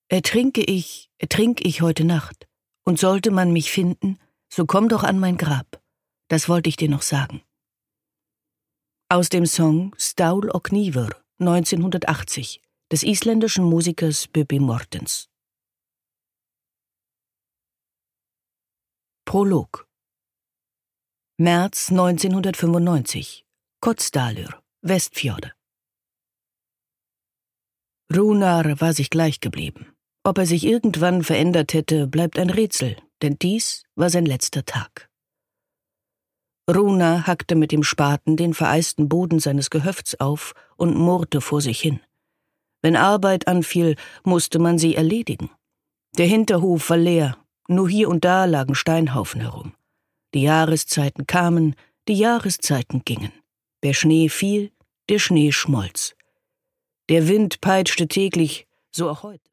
Ertrink ich heute Nacht, und sollte man mich finden, so komm doch an mein Grab, das wollte ich dir noch sagen. Aus dem Song Staul og Kniver 1980 des isländischen Musikers Bubbi Morthens. Prolog. März 1995. Kotsdalur, Westfjorde. Runar war sich gleich geblieben. Ob er sich irgendwann verändert hätte, bleibt ein Rätsel, denn dies war sein letzter Tag. Runar hackte mit dem Spaten den vereisten Boden seines Gehöfts auf und murrte vor sich hin. Wenn Arbeit anfiel, musste man sie erledigen. Der Hinterhof war leer, nur hier und da lagen Steinhaufen herum. Die Jahreszeiten kamen, die Jahreszeiten gingen. Der Schnee fiel, der Schnee schmolz. Der Wind peitschte täglich, so auch heute.